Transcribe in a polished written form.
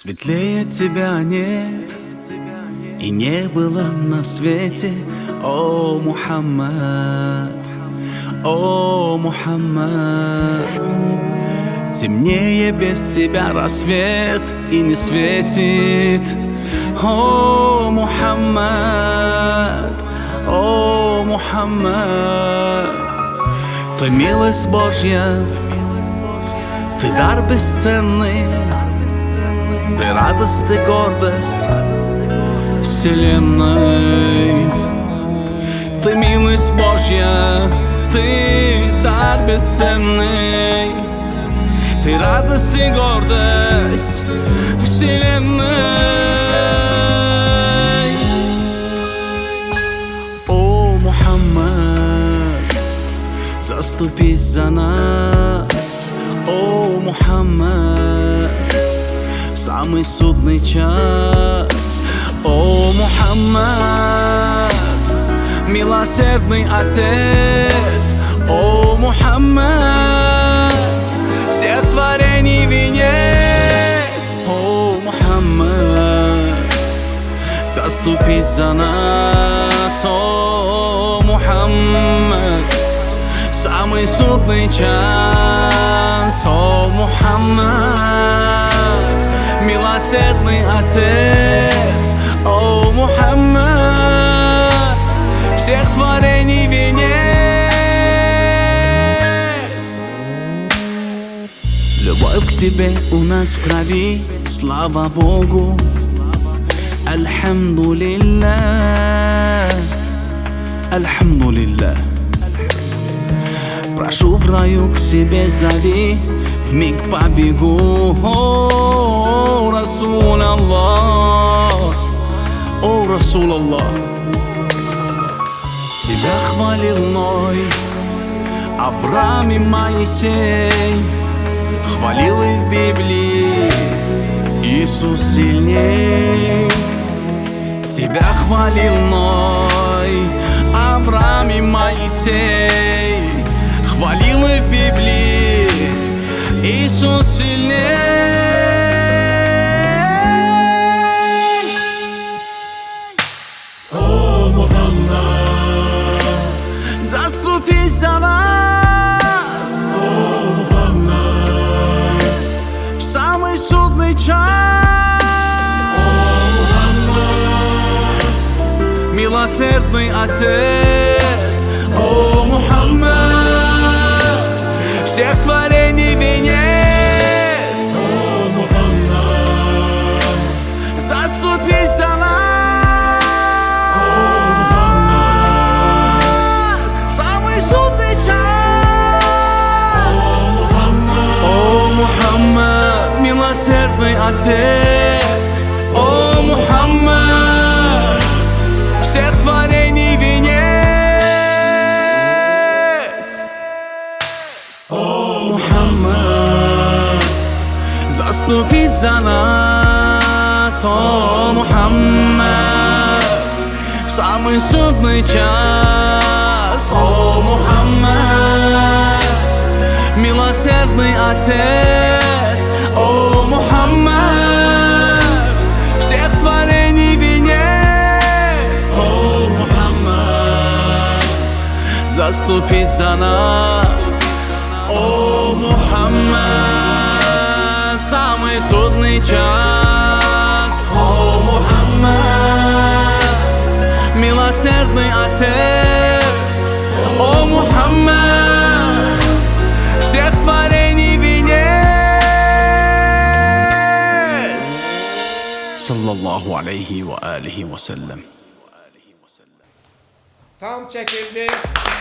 Светлее тебя нет и не было на свете, о Мухаммад, о Мухаммад. Темнее без тебя рассвет и не светит, о Мухаммад, о Мухаммад. Ты милость Божья, ты дар бесценный, ты радость и гордость вселенной. Ты милость Божья, ты дар бесценный, ты радость и гордость вселенной. О Мухаммад, заступись за нас, о Мухаммад, самый судный час, о Мухаммад, милосердный Отец, о Мухаммад, всех творений венец, о Мухаммад, заступись за нас, о Мухаммад, самый судный час, о Мухаммад, милосердный Отец, о Мухаммад, всех творений венец. Любовь к тебе у нас в крови, слава Богу, альхамдулиллах, альхамдулиллах. Прошу в раю к себе зови, вмиг побегу, о Расул Аллах, о Расул Аллах. Тебя хвалил Ной, Авраам и Моисей, хвалил и в Библии Иисус сильней. Тебя хвалил Ной, Авраам и Моисей, хвалил и в Библии Иисус сильней. О Мухаммад, заступись за нас, о Мухаммад, в самый судный час, о Мухаммад, милосердный Отец, о Мухаммад, всех творений венец, о Мухаммад, заступись за нас, самый судный час, о Мухаммад, милосердный Отец, о Мухаммад, всех творений венец, о Мухаммад, заступись за нас, о Мухаммад, самый судный час, о Мухаммад, милосердный Отец, о Мухаммад, всех творений венец, о Мухаммад, заступись за нас, о Мухаммад, самый судный час, о Мухаммад, милосердный Отец, о Мухаммад, всех творений венец. Саллаллаху алейхи ва алихи ва саллям. tam çekildi.